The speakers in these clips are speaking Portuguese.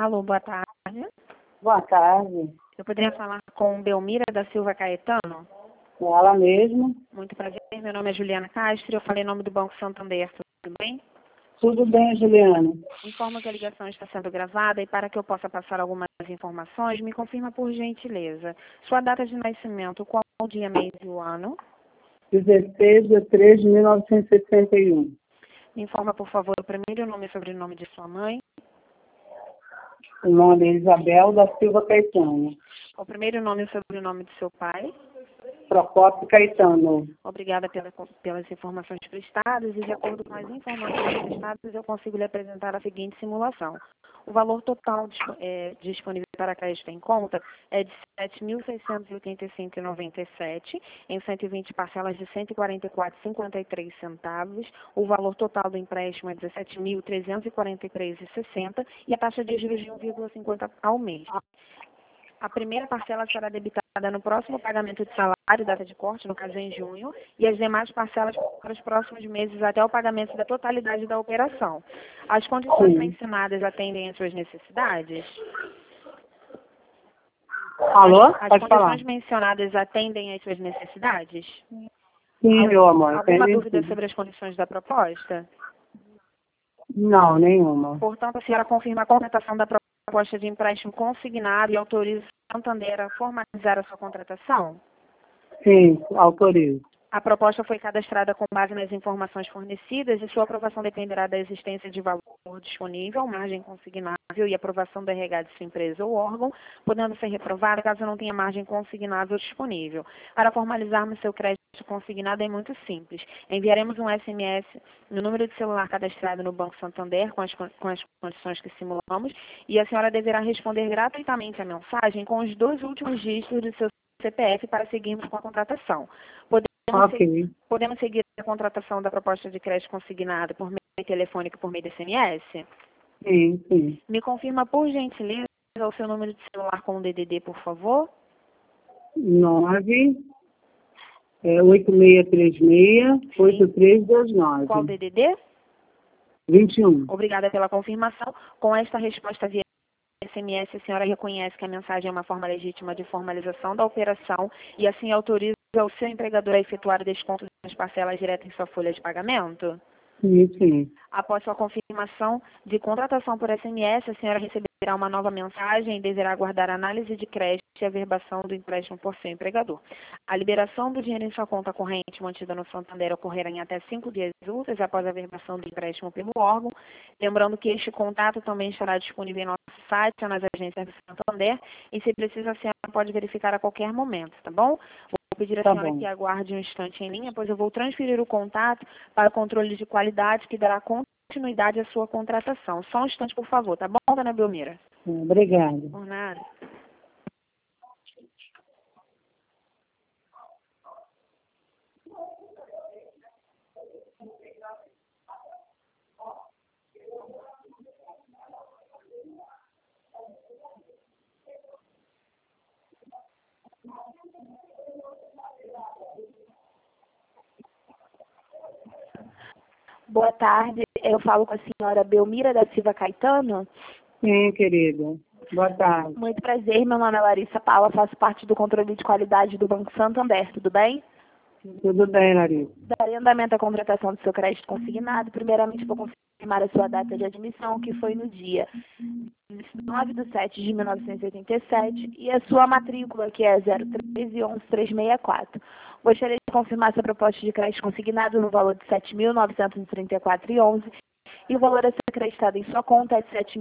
Alô, boa tarde. Boa tarde. Eu poderia falar com Belmira da Silva Caetano? Com ela mesmo. Muito prazer, meu nome é Juliana Castro, eu falei em nome do Banco Santander, tudo bem? Tudo bem, Juliana? Informo que a ligação está sendo gravada e para que eu possa passar algumas informações, me confirma por gentileza. Sua data de nascimento, qual o dia, mês e o ano? 16 de 3 de 1961. Me informa, por favor, o primeiro nome e sobrenome de sua mãe. O nome é Isabel da Silva Caetano. O primeiro nome e sobrenome de seu pai. Procópio Caetano. Obrigada pelas informações prestadas e, de acordo com as informações prestadas, eu consigo lhe apresentar a seguinte simulação. O valor total disponível para crédito em conta é de R$ 7.685,97, em 120 parcelas de R$ 144,53. O valor total do empréstimo é R$ 17.343,60 e a taxa de juros de 1,50 ao mês. A primeira parcela será debitada no próximo pagamento de salário, data de corte, no caso em junho, e as demais parcelas para os próximos meses até o pagamento da totalidade da operação. As condições mencionadas atendem às suas necessidades? Alô? As Pode falar. condições mencionadas atendem às suas necessidades? Sim, meu amor. Alguma dúvida sobre as condições da proposta? Não, nenhuma. Portanto, a senhora confirma a contratação da proposta de empréstimo consignado e autoriza o Santander a formalizar a sua contratação? Sim, autorizo. A proposta foi cadastrada com base nas informações fornecidas e sua aprovação dependerá da existência de valor disponível, margem consignável e aprovação do RH de sua empresa ou órgão, podendo ser reprovada caso não tenha margem consignável disponível. Para formalizarmos seu crédito consignado é muito simples. Enviaremos um SMS no número de celular cadastrado no Banco Santander com as condições que simulamos e a senhora deverá responder gratuitamente a mensagem com os 2 últimos dígitos do seu CPF para seguirmos com a contratação. Podemos seguir a contratação da proposta de crédito consignado por meio telefônico e por meio de SMS? Sim, sim. Me confirma, por gentileza, o seu número de celular com o DDD, por favor? 9 8636-8329. Qual DDD? 21. Obrigada pela confirmação. Com esta resposta via SMS, a senhora reconhece que a mensagem é uma forma legítima de formalização da operação e assim autoriza o seu empregador a efetuar o desconto das parcelas direto em sua folha de pagamento? Sim, sim. Após sua confirmação de contratação por SMS, a senhora receberá uma nova mensagem e deverá aguardar a análise de crédito e a verbação do empréstimo por seu empregador. A liberação do dinheiro em sua conta corrente mantida no Santander ocorrerá em até 5 dias úteis após a verbação do empréstimo pelo órgão. Lembrando que este contato também estará disponível em nosso site ou nas agências do Santander e, se precisa, a senhora pode verificar a qualquer momento, tá bom? Vou pedir à senhora que aguarde um instante em linha, pois eu vou transferir o contato para o controle de qualidade que dará continuidade à sua contratação. Só um instante, por favor, tá bom, dona Belmira? Obrigada. Por nada. Boa tarde, eu falo com a senhora Belmira da Silva Caetano. Sim, querida. Boa tarde. Muito prazer, meu nome é Larissa Paula, faço parte do controle de qualidade do Banco Santander, tudo bem? Tudo bem, Larissa. Darei andamento à contratação do seu crédito consignado. Primeiramente, vou confirmar a sua data de admissão, que foi no dia 9 de 7 de 1987, e a sua matrícula, que é 013-11364. Gostaria de confirmar sua proposta de crédito consignado no valor de R$ 7.934,11 e o valor a ser acreditado em sua conta é de R$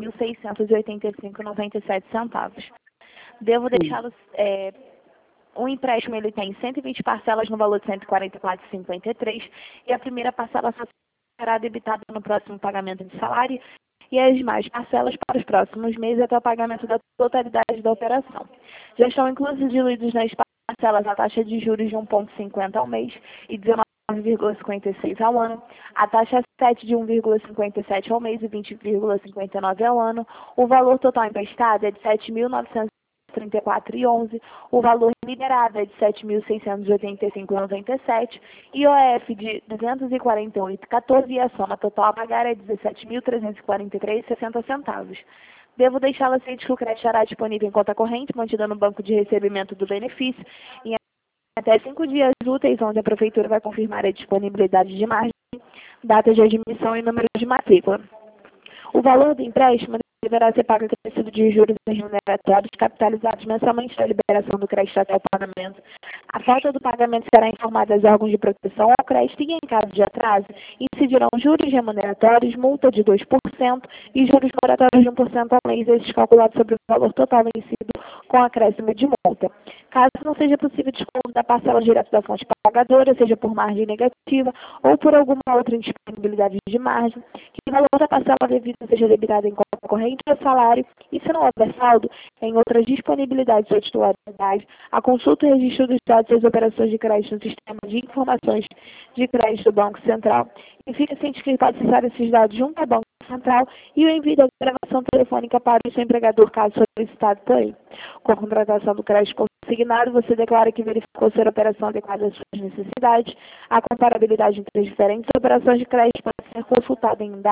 7.685,97. Devo deixá-lo... O empréstimo ele tem 120 parcelas no valor de R$ 144,53 e a primeira parcela só será debitada no próximo pagamento de salário e as demais parcelas para os próximos meses até o pagamento da totalidade da operação. Já estão incluídos nas parcelas a taxa de juros de 1,50 ao mês e 19,56 ao ano, a taxa 7 de 1,57 ao mês e 20,59 ao ano. O valor total emprestado é de R$ 7.934,11, o valor liberado é de R$ 7.685,97, IOF de R$ 248,14 e a soma total a pagar é R$ 17.343,60. Devo deixá-la ciente que o crédito estará disponível em conta corrente, mantida no banco de recebimento do benefício, em até 5 dias úteis, onde a Prefeitura vai confirmar a disponibilidade de margem, data de admissão e número de matrícula. O valor do empréstimo deverá ser pago acrescido de juros remuneratórios capitalizados mensalmente da liberação do crédito até o pagamento. A falta do pagamento será informada aos órgãos de proteção ao crédito e, em caso de atraso, incidirão juros remuneratórios, multa de 2% e juros moratórios de 1% ao mês, esses calculados sobre o valor total vencido com acréscimo de multa. Caso não seja possível desconto da parcela direto da fonte pagadora, seja por margem negativa ou por alguma outra indisponibilidade de margem, que o valor da parcela devida seja debitado em conta corrente ou salário, e se não houver saldo, em outras disponibilidades ou titularidade, a consulta e registro dos dados das operações de crédito no sistema de informações de crédito do Banco Central, e fica ciente que pode acessar esses dados junto ao Banco Central e o envio da gravação telefônica para o seu empregador, caso solicitado por ele. Com a contratação do crédito consignado, você declara que verificou ser a operação adequada às suas necessidades. A comparabilidade entre as diferentes operações de crédito pode ser consultada em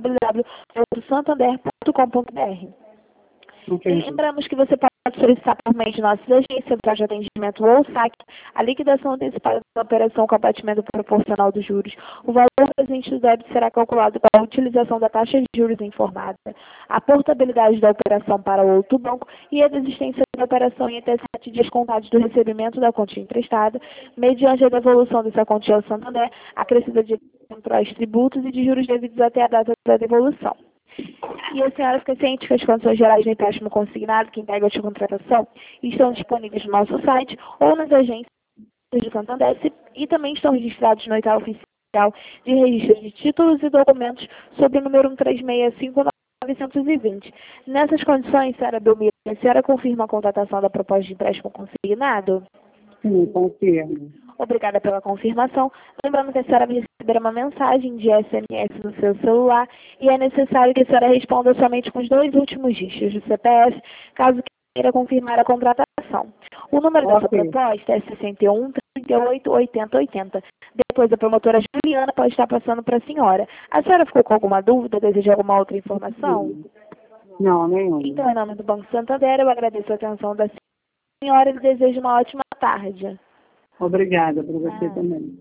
www.santander.com.br. Lembramos que você pode solicitar por meio de nossas agências, de atendimento ou saque, a liquidação antecipada da operação com abatimento proporcional dos juros. O valor presente do débito será calculado pela utilização da taxa de juros informada, a portabilidade da operação para o outro banco e a desistência da operação em até 7 dias contados do recebimento da quantia emprestada, mediante a devolução dessa quantia ao Santander, acrescida de controles tributos e de juros devidos até a data da devolução. E a senhora fica ciente que as condições gerais do empréstimo consignado que integram a contratação estão disponíveis no nosso site ou nas agências de Santander e também estão registrados no edital oficial de registro de títulos e documentos sob o número 1365920. Nessas condições, senhora Belmira, a senhora confirma a contratação da proposta de empréstimo consignado? Sim, confirmo. Obrigada pela confirmação. Lembrando que a senhora vai receber uma mensagem de SMS no seu celular e é necessário que a senhora responda somente com os 2 últimos dígitos do CPF, caso queira confirmar a contratação. O número dessa proposta é 61 38 80 80. Depois a promotora Juliana pode estar passando para a senhora. A senhora ficou com alguma dúvida? Deseja alguma outra informação? Não, nenhuma. Então, em nome do Banco Santander, eu agradeço a atenção da senhora e desejo uma ótima tarde. Obrigada para você também.